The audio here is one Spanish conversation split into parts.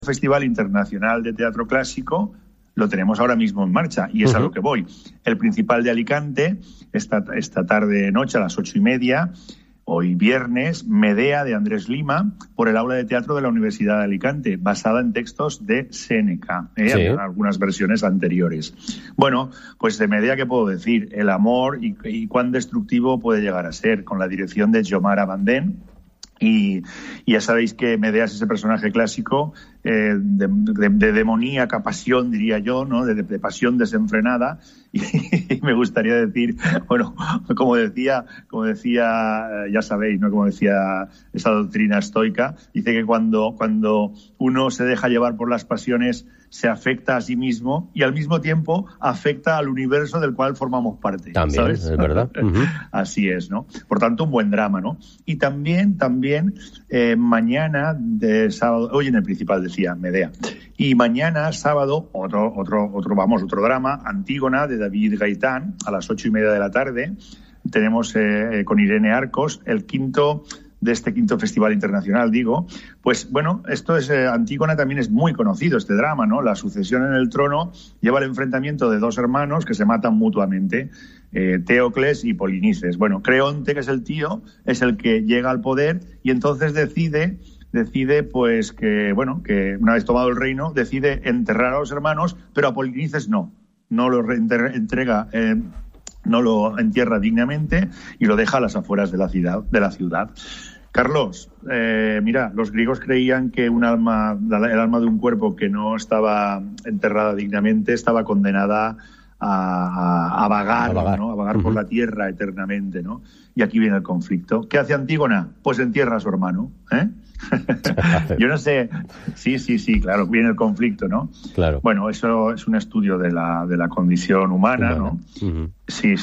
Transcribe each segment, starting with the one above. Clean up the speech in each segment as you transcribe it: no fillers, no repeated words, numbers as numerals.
Festival Internacional de Teatro Clásico lo tenemos ahora mismo en marcha y es a lo que voy. El Principal de Alicante, esta tarde-noche a las 8:30, hoy viernes, Medea de Andrés Lima, por el Aula de Teatro de la Universidad de Alicante, basada en textos de Séneca, algunas versiones anteriores. Bueno, pues de Medea, ¿qué puedo decir? El amor y cuán destructivo puede llegar a ser, con la dirección de Jomar Abandén. Y ya sabéis que Medea es ese personaje clásico de demoníaca pasión, diría yo, ¿no? De pasión desenfrenada. Y me gustaría decir, bueno, como decía, ya sabéis, ¿no? Como decía esa doctrina estoica, dice que cuando uno se deja llevar por las pasiones, se afecta a sí mismo y al mismo tiempo afecta al universo del cual formamos parte. También, ¿sabes? Es verdad. Así es, ¿no? Por tanto, un buen drama, ¿no? Y también mañana de sábado, hoy en el Principal decía Medea, y mañana sábado otro drama, Antígona, de David Gaitán, a las 8:30 de la tarde. Tenemos con Irene Arcos el quinto de este quinto Festival Internacional, digo. Pues bueno, esto es Antígona, también es muy conocido este drama, ¿no? La sucesión en el trono lleva al enfrentamiento de dos hermanos que se matan mutuamente, Teocles y Polinices. Bueno, Creonte, que es el tío, es el que llega al poder y entonces decide pues que una vez tomado el reino, decide enterrar a los hermanos, pero a Polinices no lo entrega, no lo entierra dignamente y lo deja a las afueras de la ciudad. Carlos, mira, los griegos creían que el alma de un cuerpo que no estaba enterrada dignamente estaba condenada a vagar, ¿no? A vagar por la tierra eternamente, ¿no? Y aquí viene el conflicto. ¿Qué hace Antígona? Pues entierra a su hermano, Yo no sé. Sí, claro, viene el conflicto, ¿no? Claro. Bueno, eso es un estudio de la condición humana, ¿no? Sí.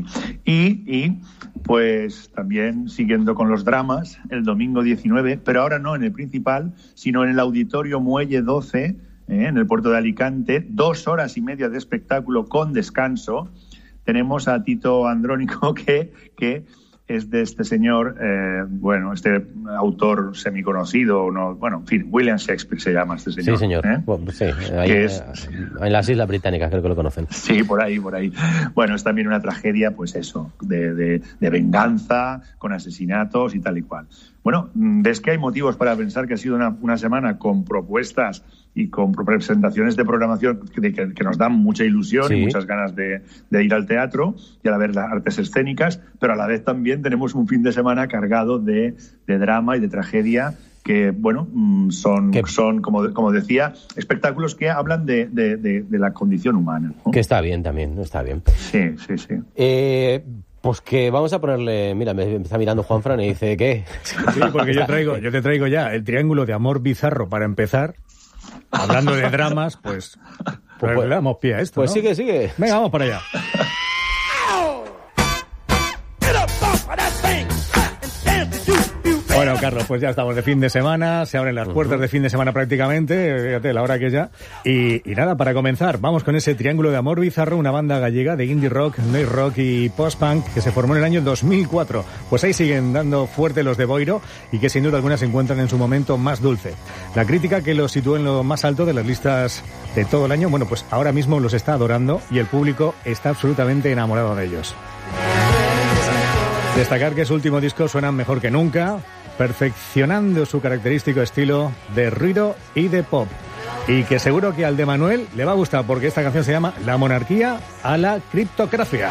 Y pues también siguiendo con los dramas, el domingo 19, pero ahora no en el Principal, sino en el Auditorio Muelle 12, en el puerto de Alicante, 2 horas y media de espectáculo con descanso. Tenemos a Tito Andrónico, que es de este señor, este autor semiconocido, en fin, William Shakespeare se llama este señor. Sí, señor. Sí, ahí, en las Islas Británicas creo que lo conocen. Sí, por ahí. Bueno, es también una tragedia, pues eso, de venganza, con asesinatos y tal y cual. Bueno, ves que hay motivos para pensar que ha sido una semana con propuestas y con presentaciones de programación que nos dan mucha ilusión y muchas ganas de ir al teatro y a ver las artes escénicas, pero a la vez también tenemos un fin de semana cargado de drama y de tragedia que, son como decía, espectáculos que hablan de la condición humana, ¿no? Que está bien también, está bien. Sí. Pues que vamos a ponerle... Mira, me está mirando Juanfran y dice, ¿qué? Sí, porque yo te traigo ya el triángulo de amor bizarro para empezar. Hablando de dramas, pues le damos pie a esto, pues ¿no? Sigue. Venga, vamos para allá. Bueno, Carlos, pues ya estamos de fin de semana, se abren las puertas de fin de semana prácticamente, fíjate la hora que ya. Y nada, para comenzar, vamos con ese triángulo de amor bizarro, una banda gallega de indie rock, noise rock y post-punk que se formó en el año 2004. Pues ahí siguen dando fuerte los de Boiro y que sin duda alguna se encuentran en su momento más dulce. La crítica que los sitúa en lo más alto de las listas de todo el año, bueno, pues ahora mismo los está adorando y el público está absolutamente enamorado de ellos. Destacar que su último disco suena mejor que nunca, perfeccionando su característico estilo de ruido y de pop. Y que seguro que al de Manuel le va a gustar porque esta canción se llama La monarquía a la criptocracia.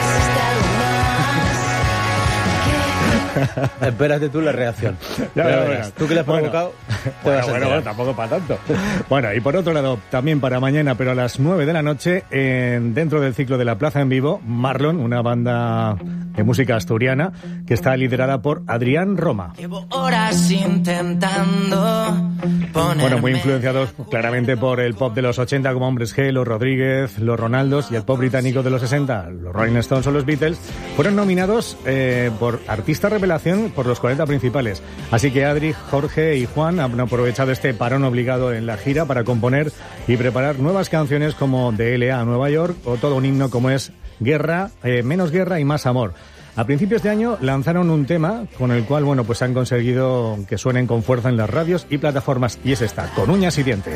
Espérate tú la reacción. Ya, tú que le has provocado. Bueno, tampoco para tanto. Bueno, y por otro lado, también para mañana, pero a las 9 de la noche, dentro del ciclo de la Plaza en Vivo, Marlon, una banda de música asturiana que está liderada por Adrián Roma. Llevo horas intentando ponerme... Bueno, muy influenciados claramente por el pop de los 80 como Hombres G, los Rodríguez, los Ronaldos, y el pop británico de los 60, los Rolling Stones o los Beatles, fueron nominados por Artista Revelación por los 40 principales. Así que Adri, Jorge y Juan han aprovechado este parón obligado en la gira para componer y preparar nuevas canciones como de L.A. a Nueva York o todo un himno como es Guerra, Menos Guerra y Más Amor. A principios de año lanzaron un tema con el cual, bueno, pues han conseguido que suenen con fuerza en las radios y plataformas, y es esta, Con uñas y dientes.